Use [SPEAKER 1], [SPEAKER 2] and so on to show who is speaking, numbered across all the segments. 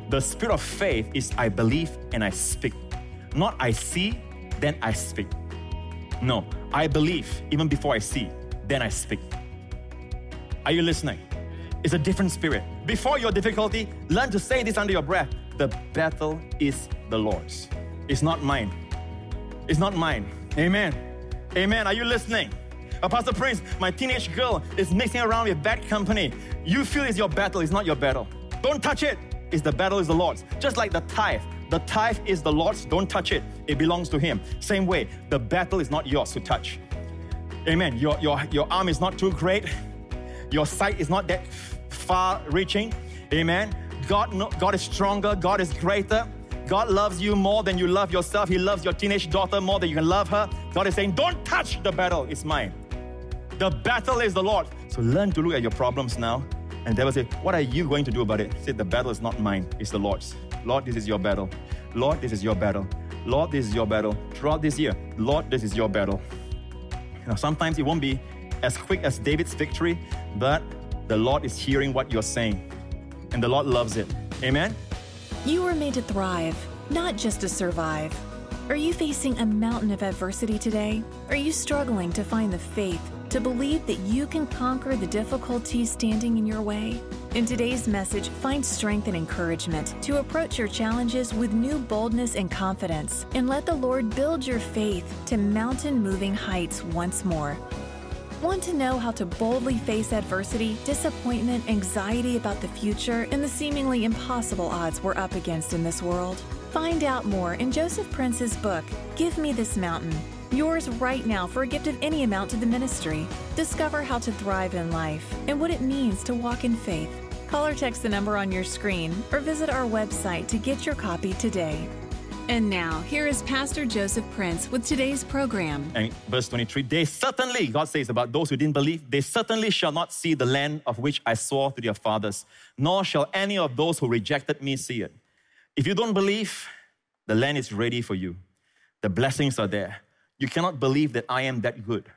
[SPEAKER 1] The spirit of faith is I believe and I speak. Not I see, then I speak. No, I believe even before I see, then I speak. Are you listening? It's a different spirit. Before your difficulty, learn to say this under your breath. The battle is the Lord's. It's not mine. It's not mine. Amen. Amen. Are you listening? Pastor Prince, my teenage girl is mixing around with bad company. You feel it's your battle. It's not your battle. Don't touch it. The battle is the Lord's. Just like the tithe. The tithe is the Lord's. Don't touch it. It belongs to Him. Same way, the battle is not yours to touch. Amen. Your arm is not too great. Your sight is not that far-reaching. Amen. God is stronger. God is greater. God loves you more than you love yourself. He loves your teenage daughter more than you can love her. God is saying, don't touch the battle. It's mine. The battle is the Lord. So learn to look at your problems now. And the devil say, what are you going to do about it? Say, the battle is not mine. It's the Lord's. Lord, this is your battle. Lord, this is your battle. Lord, this is your battle. Throughout this year, Lord, this is your battle. Sometimes it won't be as quick as David's victory, but the Lord is hearing what you're saying. And the Lord loves it. Amen?
[SPEAKER 2] You were made to thrive, not just to survive. Are you facing a mountain of adversity today? Are you struggling to find the faith to believe that you can conquer the difficulties standing in your way? In today's message, find strength and encouragement to approach your challenges with new boldness and confidence, and let the Lord build your faith to mountain-moving heights once more. Want to know how to boldly face adversity, disappointment, anxiety about the future, and the seemingly impossible odds we're up against in this world? Find out more in Joseph Prince's book, Give Me This Mountain. Yours right now for a gift of any amount to the ministry. Discover how to thrive in life and what it means to walk in faith. Call or text the number on your screen or visit our website to get your copy today. And now, here is Pastor Joseph Prince with today's program.
[SPEAKER 1] And verse 23, they certainly, God says about those who didn't believe, they certainly shall not see the land of which I swore to their fathers, nor shall any of those who rejected me see it. If you don't believe, the land is ready for you. The blessings are there. You cannot believe that I am that good.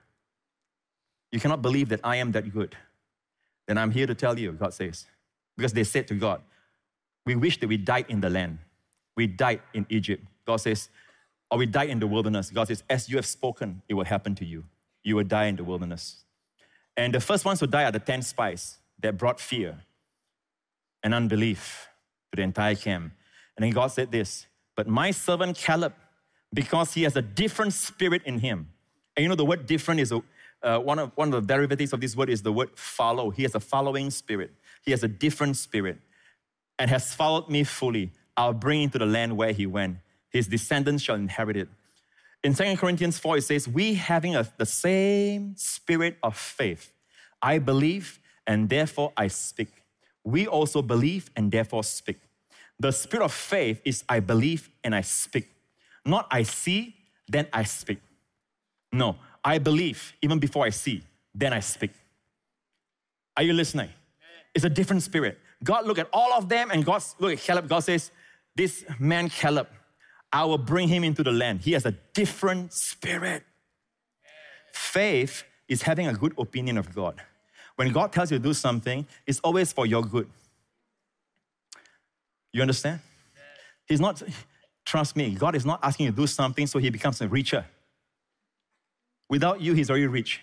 [SPEAKER 1] You cannot believe that I am that good. Then I'm here to tell you, God says. Because they said to God, we wish that we died in the land. We died in Egypt. God says, or we died in the wilderness. God says, as you have spoken, it will happen to you. You will die in the wilderness. And the first ones to die are the 10 spies that brought fear and unbelief to the entire camp. And then God said this, but my servant Caleb, because he has a different spirit in him. And you know the word different is one of the derivatives of this word is the word follow. He has a following spirit. He has a different spirit and has followed me fully. I'll bring him to the land where he went. His descendants shall inherit it. In 2 Corinthians 4, it says, we having the same spirit of faith. I believe and therefore I speak. We also believe and therefore speak. The spirit of faith is I believe and I speak. Not I see, then I speak. No, I believe even before I see, then I speak. Are you listening? It's a different spirit. God looked at all of them and God look at Caleb. God says, this man Caleb, I will bring him into the land. He has a different spirit. Faith is having a good opinion of God. When God tells you to do something, it's always for your good. You understand? He's not, trust me, God is not asking you to do something so he becomes a richer. Without you, he's already rich.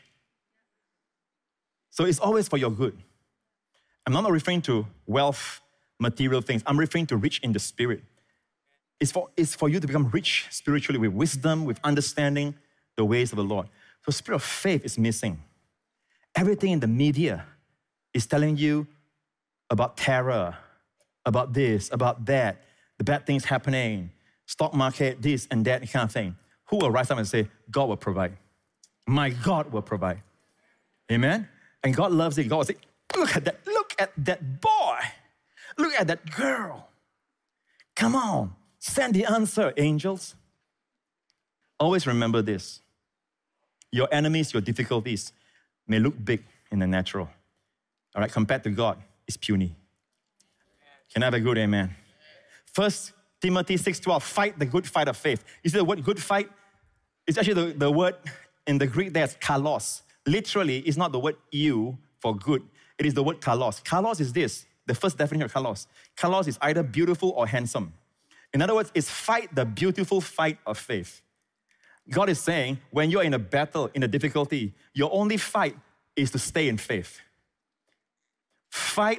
[SPEAKER 1] So it's always for your good. I'm not referring to wealth, material things. I'm referring to rich in the spirit. It's for you to become rich spiritually with wisdom, with understanding the ways of the Lord. So spirit of faith is missing. Everything in the media is telling you about terror, about this, about that, the bad things happening, stock market, this and that kind of thing. Who will rise up and say, God will provide? My God will provide. Amen? And God loves it. God will say, look at that boy. Look at that girl. Come on, send the answer, angels. Always remember this. Your enemies, your difficulties may look big in the natural. All right, compared to God, it's puny. Can I have a good amen? 1 Timothy 6:12, fight the good fight of faith. You see the word good fight? It's actually the word in the Greek there's kalos. Literally, it's not the word you for good. It is the word kalos. Kalos is this. the first definition of kalos. Kalos is either beautiful or handsome. In other words, it's fight the beautiful fight of faith. God is saying, when you're in a battle, in a difficulty, your only fight is to stay in faith. Fight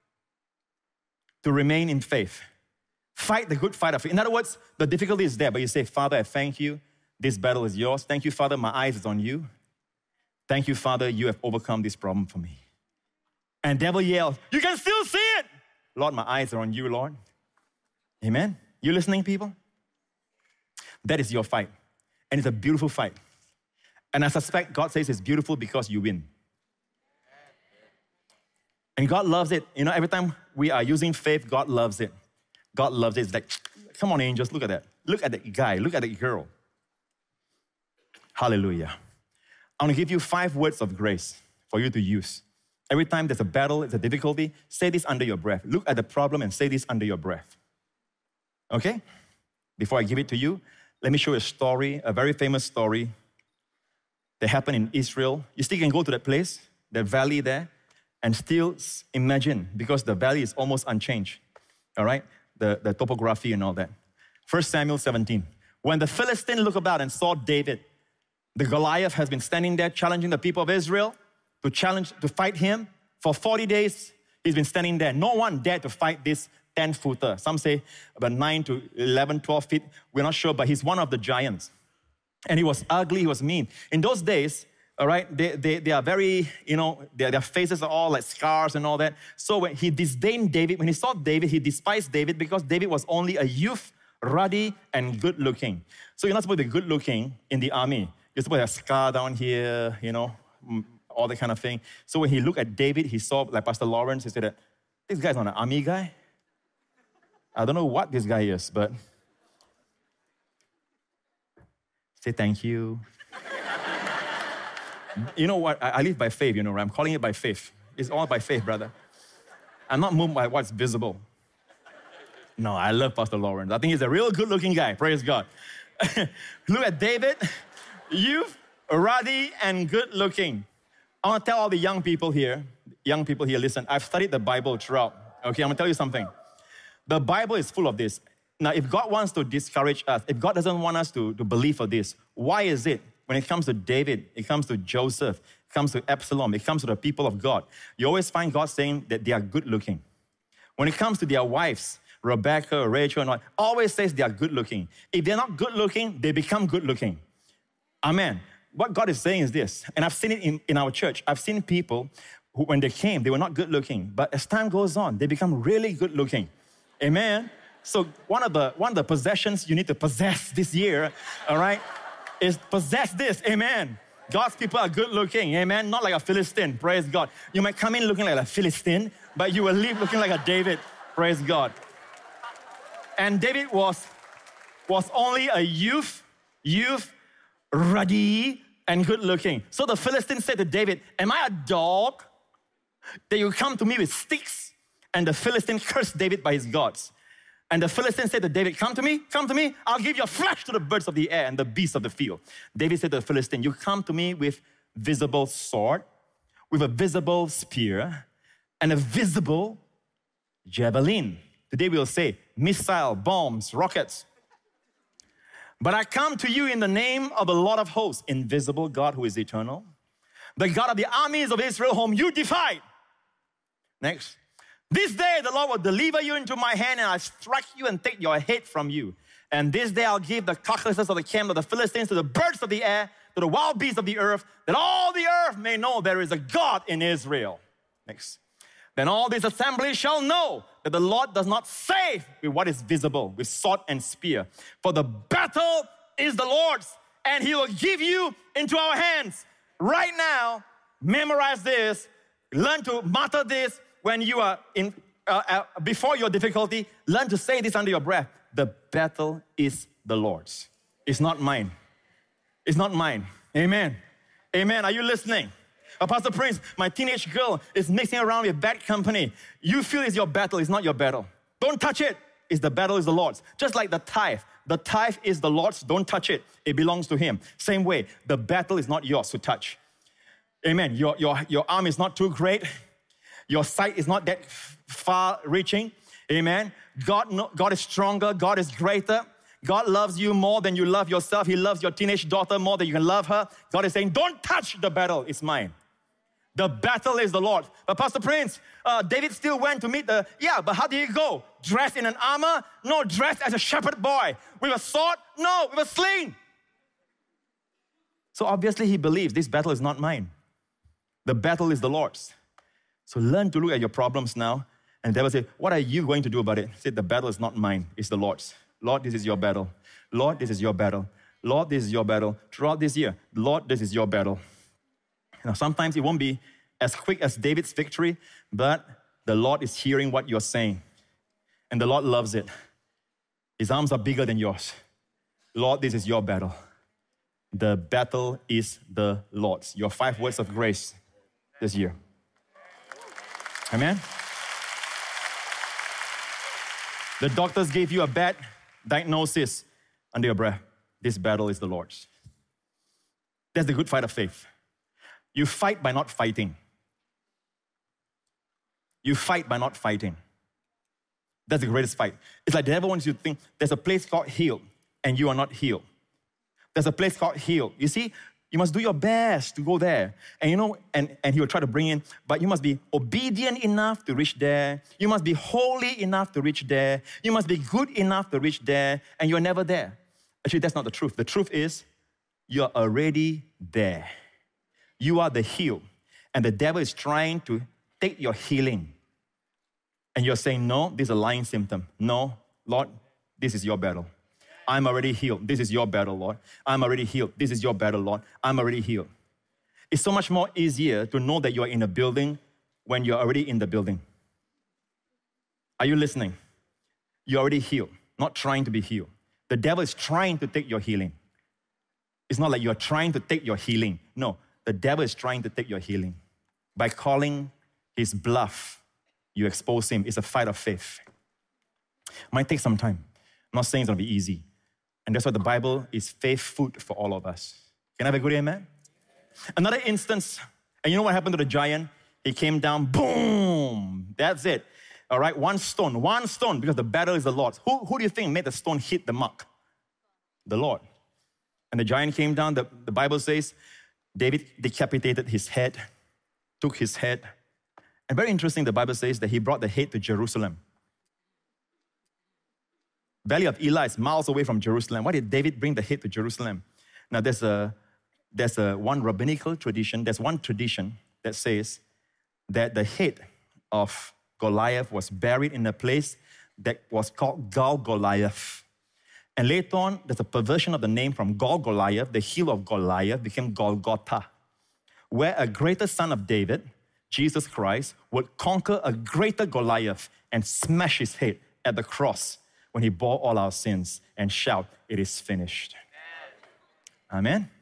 [SPEAKER 1] to remain in faith. Fight the good fight of faith. In other words, the difficulty is there, but you say, Father, I thank you. This battle is yours. Thank you, Father, my eyes is on you. Thank you, Father, you have overcome this problem for me. And devil yells, you can still see it. Lord, my eyes are on you, Lord. Amen? You listening, people? That is your fight. And it's a beautiful fight. And I suspect God says it's beautiful because you win. And God loves it. You know, every time we are using faith, God loves it. God loves it. It's like, come on, angels, look at that. Look at that guy. Look at that girl. Hallelujah. I want to give you 5 words of grace for you to use. Every time there's a battle, there's a difficulty, say this under your breath. Look at the problem and say this under your breath. Okay? Before I give it to you, let me show you a story, a very famous story that happened in Israel. You still can go to that place, that valley there, and still imagine, because the valley is almost unchanged, all right? The topography and all that. 1 Samuel 17. When the Philistine looked about and saw David, the Goliath has been standing there challenging the people of Israel to fight him. For 40 days, he's been standing there. No one dared to fight this 10-footer. Some say about 9 to 11, 12 feet. We're not sure, but he's one of the giants. And he was ugly, he was mean. In those days, all right, they are very, you know, their faces are all like scars and all that. So when he disdained David, when he saw David, he despised David because David was only a youth, ruddy and good looking. So you're not supposed to be good looking in the army. You're supposed to have a scar down here, you know, all that kind of thing. So when he looked at David, he saw, like Pastor Lawrence, he said, this guy's not an army guy. I don't know what this guy is, but say thank you. You know what? I live by faith, you know, right? I'm calling it by faith. It's all by faith, brother. I'm not moved by what's visible. No, I love Pastor Lawrence. I think he's a real good-looking guy. Praise God. Look at David, youth, ruddy, and good-looking. I want to tell all the young people here, listen, I've studied the Bible throughout. Okay, I'm going to tell you something. The Bible is full of this. Now, if God wants to discourage us, if God doesn't want us to believe for this, why is it when it comes to David, it comes to Joseph, it comes to Absalom, it comes to the people of God, you always find God saying that they are good-looking. When it comes to their wives, Rebecca, Rachel, and all, always says they are good-looking. If they're not good-looking, they become good-looking. Amen. What God is saying is this, and I've seen it in our church. I've seen people who, when they came, they were not good-looking, but as time goes on, they become really good-looking. Amen. So one of the possessions you need to possess this year, all right, is possess this. Amen. God's people are good looking. Amen. Not like a Philistine. Praise God. You might come in looking like a Philistine, but you will leave looking like a David. Praise God. And David was only a youth, ruddy, and good looking. So the Philistine said to David, am I a dog that you come to me with sticks? And the Philistine cursed David by his gods. And the Philistine said to David, come to me, I'll give your flesh to the birds of the air and the beasts of the field. David said to the Philistine, you come to me with visible sword, with a visible spear, and a visible javelin. Today we'll say missile, bombs, rockets. But I come to you in the name of the Lord of hosts, invisible God who is eternal, the God of the armies of Israel whom you defied. Next. This day the Lord will deliver you into my hand, and I'll strike you and take your head from you. And this day I'll give the carcasses of the camp of the Philistines to the birds of the air, to the wild beasts of the earth, that all the earth may know there is a God in Israel. Next. Then all this assembly shall know that the Lord does not save with what is visible, with sword and spear. For the battle is the Lord's, and he will give you into our hands. Right now, memorize this, learn to mutter this. When you are before your difficulty, learn to say this under your breath. The battle is the Lord's. It's not mine. It's not mine. Amen. Amen. Are you listening? Pastor Prince, my teenage girl is mixing around with bad company. You feel it's your battle. It's not your battle. Don't touch it. The battle is the Lord's. Just like the tithe. The tithe is the Lord's. Don't touch it. It belongs to him. Same way, the battle is not yours to touch. Amen. Your arm is not too great. Your sight is not that far-reaching. Amen. God is stronger. God is greater. God loves you more than you love yourself. He loves your teenage daughter more than you can love her. God is saying, don't touch the battle. It's mine. The battle is the Lord. But Pastor Prince, David still went to meet but how did he go? Dressed in an armor? No, dressed as a shepherd boy. With a sword? No, with a sling. So obviously he believes this battle is not mine. The battle is the Lord's. So learn to look at your problems now. And the devil said, what are you going to do about it? He said, the battle is not mine, it's the Lord's. Lord, this is your battle. Lord, this is your battle. Lord, this is your battle. Throughout this year, Lord, this is your battle. Now, sometimes it won't be as quick as David's victory, but the Lord is hearing what you're saying. And the Lord loves it. His arms are bigger than yours. Lord, this is your battle. The battle is the Lord's. Your 5 words of grace this year. Amen? The doctors gave you a bad diagnosis under your breath. This battle is the Lord's. That's the good fight of faith. You fight by not fighting. You fight by not fighting. That's the greatest fight. It's like the devil wants you to think there's a place called healed and you are not healed. There's a place called healed. You see, you must do your best to go there. And you know, and he will try to bring in, but you must be obedient enough to reach there. You must be holy enough to reach there. You must be good enough to reach there, and you're never there. Actually, that's not the truth. The truth is, you're already there. You are the healed. And the devil is trying to take your healing. And you're saying, no, this is a lying symptom. No, Lord, this is your battle. I'm already healed. This is your battle, Lord. I'm already healed. This is your battle, Lord. I'm already healed. It's so much more easier to know that you're in a building when you're already in the building. Are you listening? You're already healed, not trying to be healed. The devil is trying to take your healing. It's not like you're trying to take your healing. No, the devil is trying to take your healing. By calling his bluff, you expose him. It's a fight of faith. Might take some time. I'm not saying it's going to be easy. And that's why the Bible is faith food for all of us. Can I have a good amen? Another instance, and you know what happened to the giant? He came down, boom. That's it. All right, one stone, because the battle is the Lord's. Who do you think made the stone hit the mark? The Lord. And the giant came down, the Bible says, David decapitated his head, took his head. And very interesting, the Bible says that he brought the head to Jerusalem. Valley of Elah is miles away from Jerusalem. Why did David bring the head to Jerusalem? Now, there's one rabbinical tradition. There's one tradition that says that the head of Goliath was buried in a place that was called Gal-Goliath. And later on, there's a perversion of the name from Gal-Goliath. The hill of Goliath became Golgotha, where a greater son of David, Jesus Christ, would conquer a greater Goliath and smash his head at the cross when he bore all our sins and shout, it is finished. Amen.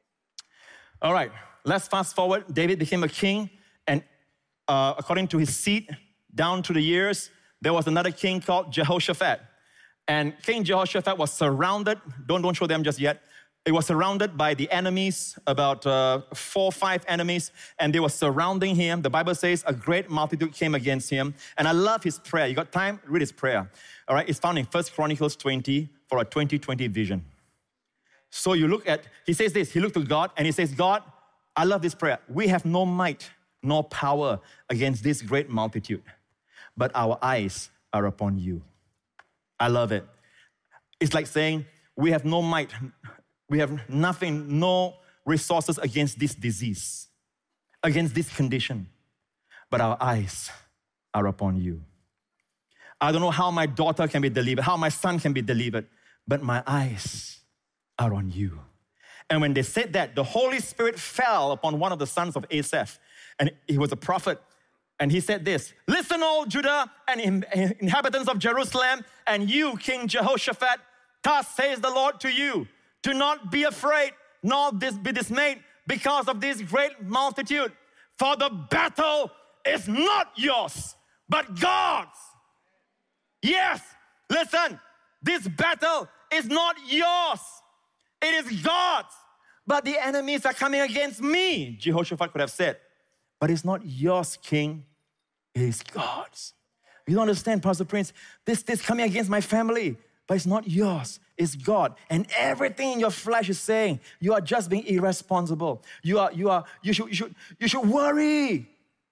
[SPEAKER 1] All right, let's fast forward. David became a king, and according to his seed, down through the years, there was another king called Jehoshaphat. And King Jehoshaphat was surrounded, don't show them just yet. It was surrounded by the enemies, about 4 or 5 enemies, and they were surrounding him. The Bible says a great multitude came against him. And I love his prayer. You got time? Read his prayer. All right, it's found in 1 Chronicles 20 for a 2020 vision. So you look at, he says this, he looked to God and he says, God, I love this prayer. We have no might nor power against this great multitude, but our eyes are upon you. I love it. It's like saying, we have no might, we have nothing, no resources against this disease, against this condition, but our eyes are upon you. I don't know how my daughter can be delivered, how my son can be delivered, but my eyes are on you. And when they said that, the Holy Spirit fell upon one of the sons of Asaph, and he was a prophet. And he said this, listen, all Judah and inhabitants of Jerusalem, and you, King Jehoshaphat, thus says the Lord to you, do not be afraid, nor be dismayed because of this great multitude, for the battle is not yours, but God's. Yes, listen, this battle is not yours, it is God's. But the enemies are coming against me, Jehoshaphat could have said. But it's not yours, King. is God's. You don't understand, Pastor Prince. This coming against my family, but it's not yours. It's God. And everything in your flesh is saying you are just being irresponsible. You should worry.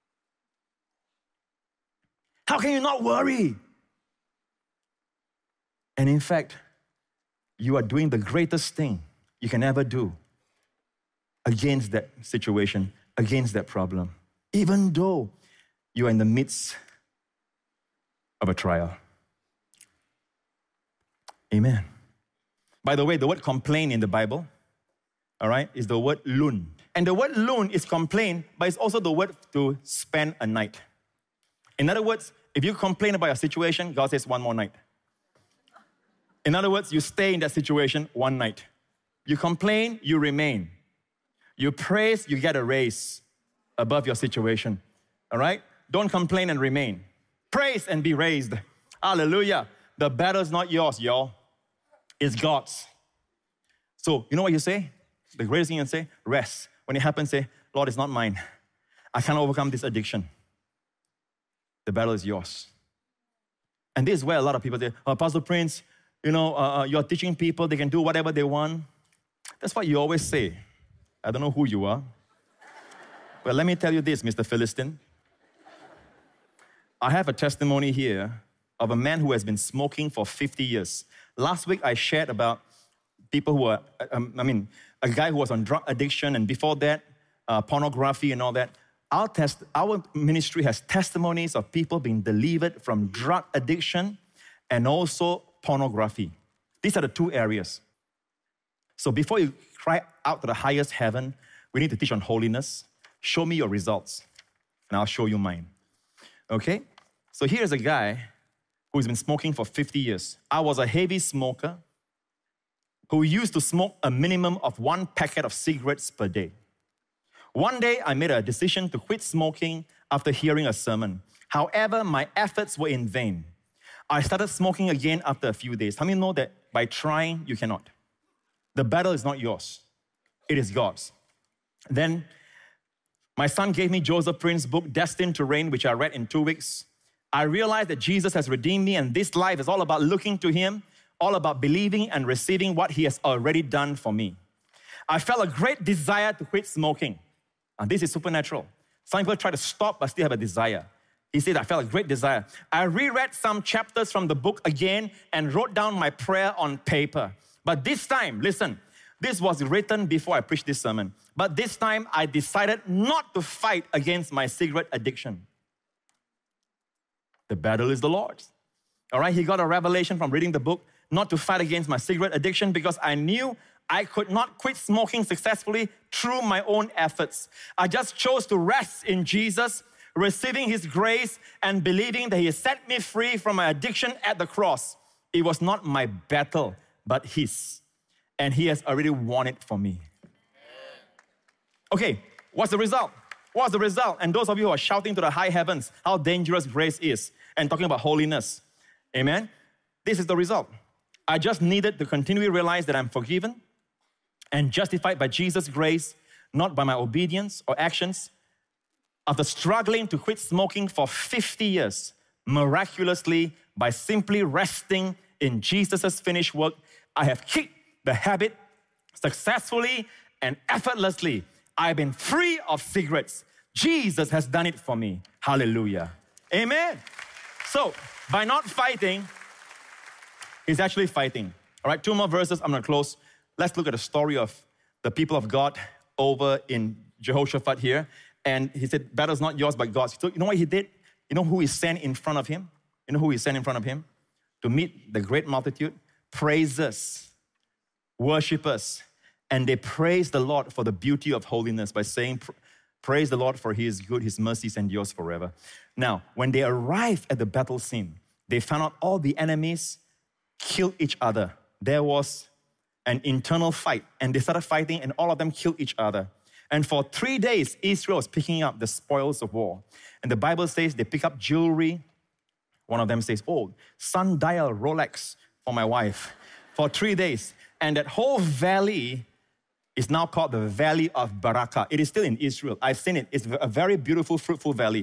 [SPEAKER 1] How can you not worry? And in fact, you are doing the greatest thing you can ever do against that situation, against that problem, even though you are in the midst of a trial. Amen. By the way, the word complain in the Bible, all right, is the word lun. And the word lun is complain, but it's also the word to spend a night. In other words, if you complain about your situation, God says one more night. In other words, you stay in that situation one night. You complain, you remain. You praise, you get a raise above your situation. All right? Don't complain and remain. Praise and be raised. Hallelujah. The battle's not yours, y'all. It's God's. So, you know what you say? The greatest thing you can say, rest. When it happens, say, Lord, it's not mine. I can't overcome this addiction. The battle is yours. And this is where a lot of people say, Pastor Prince, you're teaching people they can do whatever they want. That's what you always say. I don't know who you are. But let me tell you this, Mr. Philistine. I have a testimony here of a man who has been smoking for 50 years. Last week, I shared about people who are, a guy who was on drug addiction, and before that, pornography and all that. Our ministry has testimonies of people being delivered from drug addiction and also pornography. These are the two areas. So before you cry out to the highest heaven, we need to teach on holiness. Show me your results, and I'll show you mine. Okay? So here's a guy who's been smoking for 50 years. I was a heavy smoker who used to smoke a minimum of 1 packet of cigarettes per day. One day, I made a decision to quit smoking after hearing a sermon. However, my efforts were in vain. I started smoking again after a few days. How many know that by trying, you cannot? The battle is not yours. It is God's. Then, my son gave me Joseph Prince's book, Destined to Reign, which I read in 2 weeks. I realized that Jesus has redeemed me, and this life is all about looking to Him, all about believing and receiving what He has already done for me. I felt a great desire to quit smoking. And this is supernatural. Some people try to stop but still have a desire. He said, I felt a great desire. I reread some chapters from the book again and wrote down my prayer on paper. But this time, listen, this was written before I preached this sermon. But this time, I decided not to fight against my cigarette addiction. The battle is the Lord's. All right, he got a revelation from reading the book not to fight against my cigarette addiction because I knew I could not quit smoking successfully through my own efforts. I just chose to rest in Jesus, receiving His grace and believing that He has set me free from my addiction at the cross. It was not my battle, but His. And He has already won it for me. Okay, what's the result? What's the result? And those of you who are shouting to the high heavens how dangerous grace is and talking about holiness, amen? This is the result. I just needed to continually realize that I'm forgiven and justified by Jesus' grace, not by my obedience or actions. After struggling to quit smoking for 50 years, miraculously, by simply resting in Jesus' finished work, I have kicked the habit successfully and effortlessly. I've been free of cigarettes. Jesus has done it for me. Hallelujah. Amen. So, by not fighting, He's actually fighting. All right, 2 more verses. I'm going to close. Let's look at the story of the people of God over in Jehoshaphat here. And he said, battle's not yours, but God's. So you know what he did? You know who he sent in front of him? You know who he sent in front of him? To meet the great multitude? Praisers, worshipers. And they praised the Lord for the beauty of holiness by saying, praise the Lord for He is good, His mercies endures forever. Now, when they arrived at the battle scene, they found out all the enemies killed each other. There was an internal fight, and they started fighting, and all of them killed each other. And for 3 days, Israel was picking up the spoils of war. And the Bible says they pick up jewelry. One of them says, sundial Rolex for my wife. For 3 days. And that whole valley is now called the Valley of Barakah. It is still in Israel. I've seen it. It's a very beautiful, fruitful valley.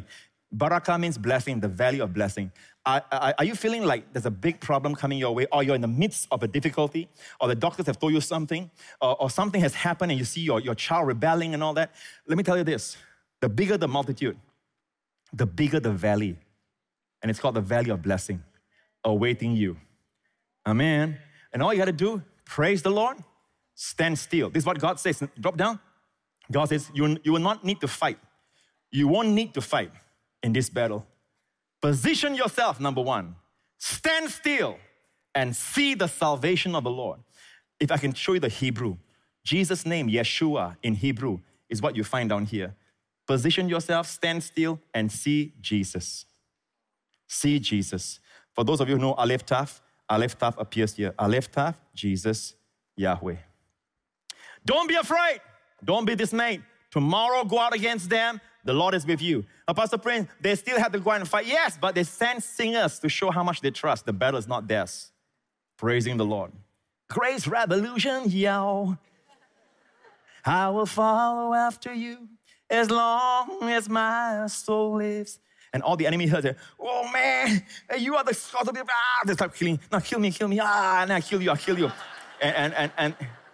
[SPEAKER 1] Barakah means blessing, the valley of blessing. Are you feeling like there's a big problem coming your way, or you're in the midst of a difficulty, or the doctors have told you something, or something has happened and you see your child rebelling and all that? Let me tell you this. The bigger the multitude, the bigger the valley. And it's called the valley of blessing, awaiting you. Amen. And all you got to do, praise the Lord, stand still. This is what God says. Drop down. God says, you will not need to fight. You won't need to fight in this battle. Position yourself, number one. Stand still and see the salvation of the Lord. If I can show you the Hebrew, Jesus' name, Yeshua, in Hebrew, is what you find down here. Position yourself, stand still, and see Jesus. See Jesus. For those of you who know Aleph Tav appears here. Aleph Tav, Jesus, Yahweh. Don't be afraid. Don't be dismayed. Tomorrow, go out against them. The Lord is with you. Pastor Prince, they still have to go out and fight. Yes, but they send singers to show how much they trust. The battle is not theirs. Praising the Lord. Grace Revolution, yo. I will follow after you as long as my soul lives. And all the enemy heard it. Oh man, you are the sort of people. They start killing. Now kill me. Now I kill you. And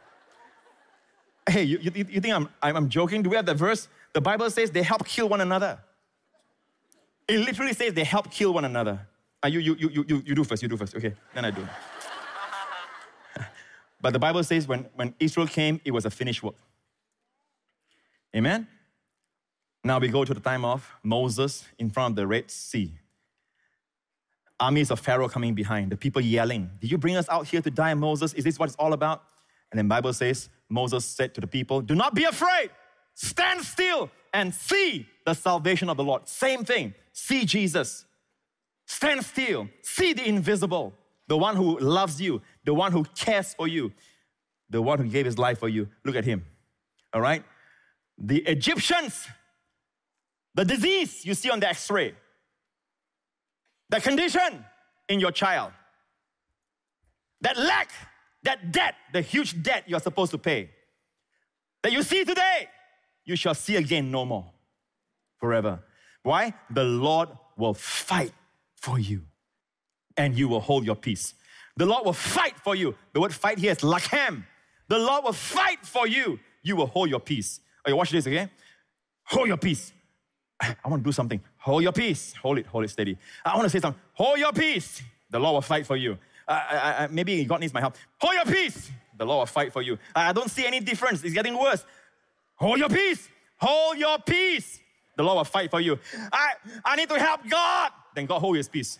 [SPEAKER 1] hey, you think I'm joking? Do we have that verse? The Bible says they help kill one another. It literally says they help kill one another. You do first. Okay, then I do. But the Bible says when Israel came, it was a finished work. Amen? Now we go to the time of Moses in front of the Red Sea. Armies of Pharaoh coming behind, the people yelling, did you bring us out here to die, Moses? Is this what it's all about? And then the Bible says, Moses said to the people, do not be afraid. Stand still and see the salvation of the Lord. Same thing. See Jesus. Stand still. See the invisible. The one who loves you. The one who cares for you. The one who gave his life for you. Look at him. All right? The Egyptians, the disease you see on the x-ray, the condition in your child, that lack, that debt, the huge debt you're supposed to pay, that you see today, you shall see again no more, forever. Why? The Lord will fight for you, and you will hold your peace. The Lord will fight for you. The word fight here is lakhem. The Lord will fight for you. You will hold your peace. Okay, watch this, okay? Hold your peace. I want to do something. Hold your peace. Hold it steady. I want to say something. Hold your peace. The Lord will fight for you. Maybe God needs my help. Hold your peace. The Lord will fight for you. I don't see any difference. It's getting worse. Hold your peace. Hold your peace. The Lord will fight for you. I need to help God. Then God hold his peace.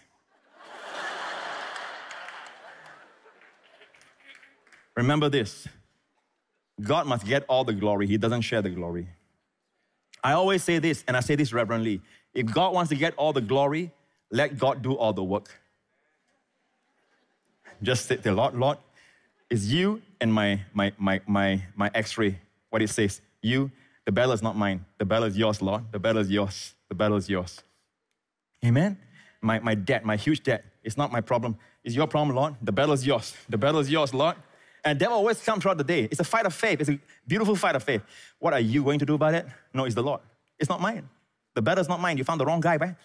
[SPEAKER 1] Remember this. God must get all the glory. He doesn't share the glory. I always say this, and I say this reverently. If God wants to get all the glory, let God do all the work. Just say, Lord, it's you and my x-ray. What it says, you, the battle is not mine. The battle is yours, Lord. The battle is yours. The battle is yours. Amen? My debt, my huge debt, it's not my problem. It's your problem, Lord. The battle is yours. The battle is yours, Lord. And the devil always comes throughout the day. It's a fight of faith. It's a beautiful fight of faith. What are you going to do about it? No, it's the Lord. It's not mine. The battle is not mine. You found the wrong guy, right?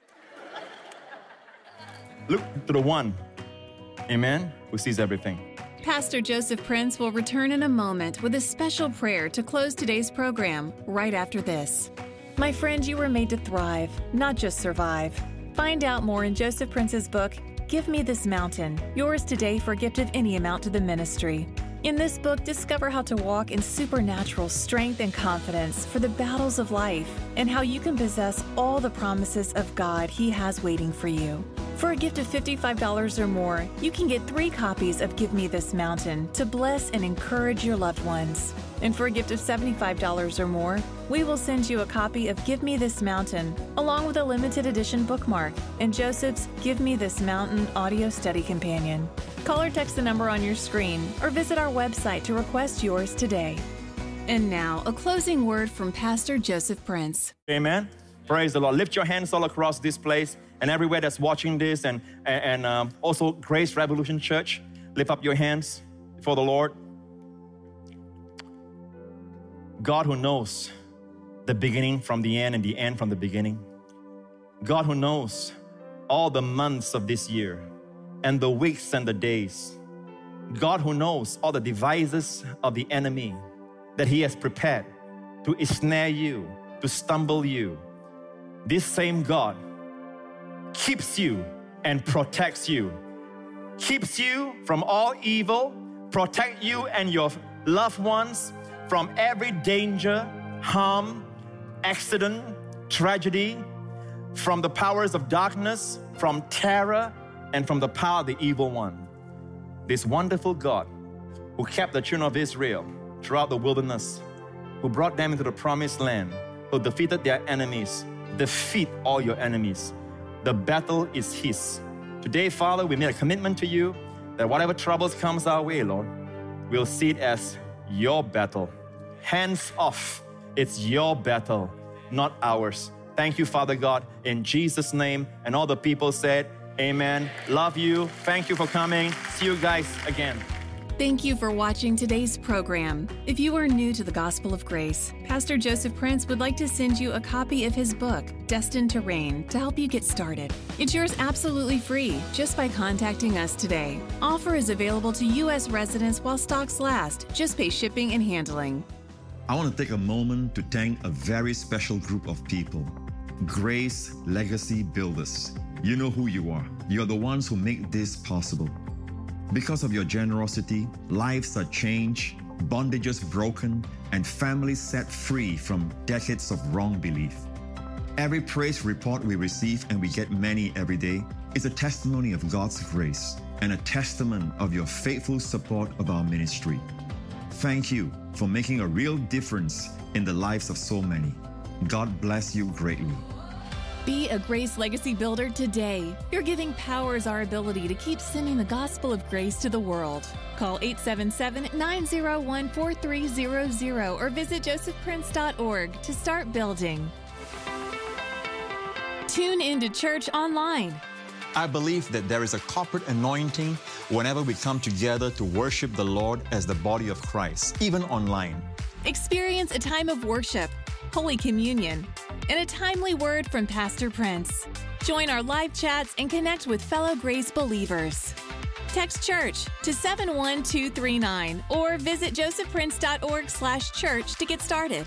[SPEAKER 1] Look to the one, amen, who sees everything.
[SPEAKER 2] Pastor Joseph Prince will return in a moment with a special prayer to close today's program right after this. My friend, you were made to thrive, not just survive. Find out more in Joseph Prince's book, Give Me This Mountain, yours today for a gift of any amount to the ministry. In this book, discover how to walk in supernatural strength and confidence for the battles of life and how you can possess all the promises of God He has waiting for you. For a gift of $55 or more, you can get 3 copies of Give Me This Mountain to bless and encourage your loved ones. And for a gift of $75 or more, we will send you a copy of Give Me This Mountain, along with a limited edition bookmark and Joseph's Give Me This Mountain audio study companion. Call or text the number on your screen or visit our website to request yours today. And now, a closing word from Pastor Joseph Prince.
[SPEAKER 1] Amen. Praise the Lord. Lift your hands all across this place and everywhere that's watching this, and also Grace Revolution Church. Lift up your hands before the Lord. God who knows the beginning from the end and the end from the beginning. God who knows all the months of this year and the weeks and the days. God who knows all the devices of the enemy that he has prepared to ensnare you, to stumble you. This same God keeps you and protects you, keeps you from all evil, protect you and your loved ones from every danger, harm, accident, tragedy, from the powers of darkness, from terror, and from the power of the evil one. This wonderful God who kept the children of Israel throughout the wilderness, who brought them into the promised land, who defeated their enemies, defeat all your enemies. The battle is his. Today, Father, we make a commitment to you that whatever troubles comes our way, Lord, we'll see it as your battle. Hands off. It's your battle, not ours. Thank you, Father God, in Jesus' name. And all the people said, amen. Love you. Thank you for coming. See you guys again.
[SPEAKER 2] Thank you for watching today's program. If you are new to the Gospel of Grace, Pastor Joseph Prince would like to send you a copy of his book, Destined to Reign, to help you get started. It's yours absolutely free just by contacting us today. Offer is available to U.S. residents while stocks last. Just pay shipping and handling.
[SPEAKER 3] I want to take a moment to thank a very special group of people, Grace Legacy Builders. You know who you are. You're the ones who make this possible. Because of your generosity, lives are changed, bondages broken, and families set free from decades of wrong belief. Every praise report we receive, and we get many every day, is a testimony of God's grace and a testament of your faithful support of our ministry. Thank you for making a real difference in the lives of so many. God bless you greatly.
[SPEAKER 2] Be a Grace Legacy Builder today. Your giving powers our ability to keep sending the gospel of grace to the world. Call 877-901-4300 or visit josephprince.org to start building. Tune into church online.
[SPEAKER 4] I believe that there is a corporate anointing whenever we come together to worship the Lord as the body of Christ, even online.
[SPEAKER 2] Experience a time of worship, Holy Communion, and a timely word from Pastor Prince. Join our live chats and connect with fellow Grace believers. Text church to 71239 or visit josephprince.org/church to get started.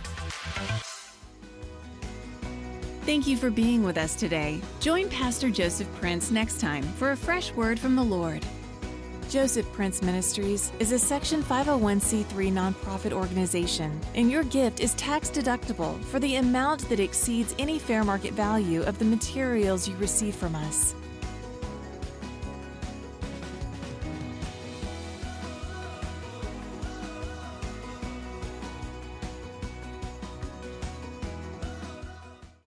[SPEAKER 2] Thank you for being with us today. Join Pastor Joseph Prince next time for a fresh word from the Lord. Joseph Prince Ministries is a Section 501c3 nonprofit organization, and your gift is tax deductible for the amount that exceeds any fair market value of the materials you receive from us.